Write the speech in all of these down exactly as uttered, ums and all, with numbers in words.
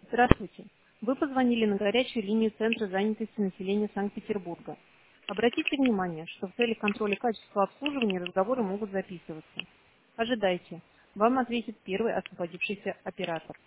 Здравствуйте. Вы позвонили на горячую линию Центра занятости населения Санкт-Петербурга. Обратите внимание, что в целях контроля качества обслуживания разговоры могут записываться. Ожидайте. Вам ответит первый освободившийся оператор.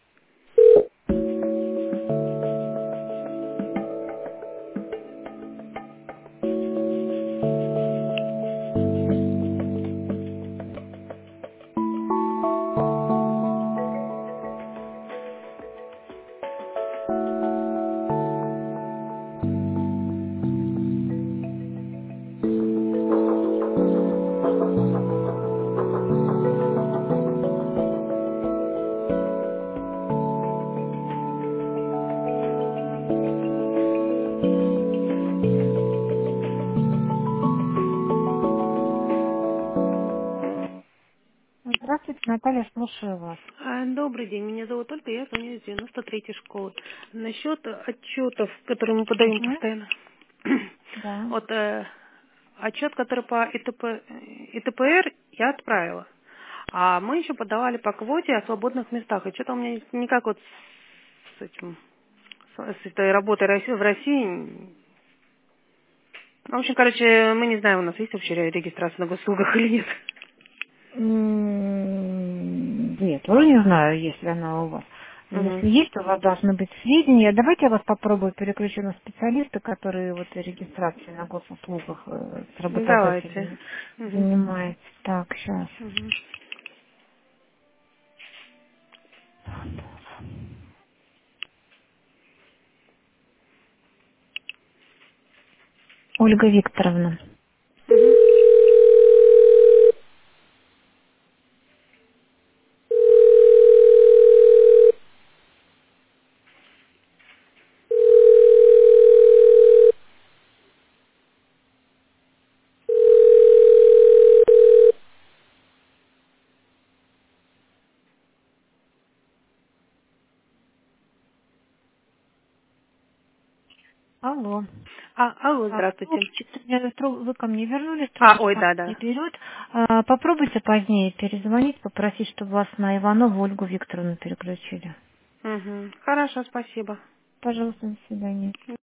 Здравствуйте, Наталья, слушаю вас. А, Добрый день, меня зовут Ольга, я звоню из девяносто третьей школы. Насчет отчетов, которые мы подаем Угу. постоянно. Да. Вот э, отчет, который по ИТП, ИТПР, я отправила. А мы еще подавали по квоте о свободных местах. И что-то у меня никак вот с этим, с, с этой работой Росси- в России. В общем, короче, мы не знаем, у нас есть вообще регистрация на госуслугах или нет. М, Нет, тоже не знаю, если она у вас. Но Мгм. если есть, то у вас должны быть сведения. Давайте я вас попробую переключу на специалиста, который вот регистрацией на госуслугах э, с Давайте. работодателями Мгм. занимается. Так, сейчас. Мгм. Ольга Викторовна. Мгм. Алло. А, алло, Так, здравствуйте. что-то я тру- вы ко мне вернулись, А, ой, трубочка да, не да. берет. А, попробуйте позднее перезвонить, попросить, чтобы вас на Иванову Ольгу Викторовну переключили. Угу. Хорошо, спасибо. Пожалуйста, до свидания.